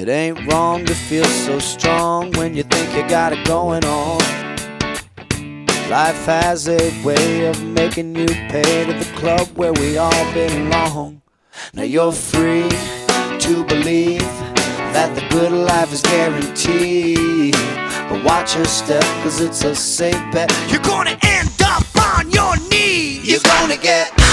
It ain't wrong to feel so strong when you think you got it going on. Life has a way of making you pay to the club where we all belong. Now you're free to believe that the good life is guaranteed, but watch your step, cause it's a safe bet. You're gonna end up on your knees. You're gonna get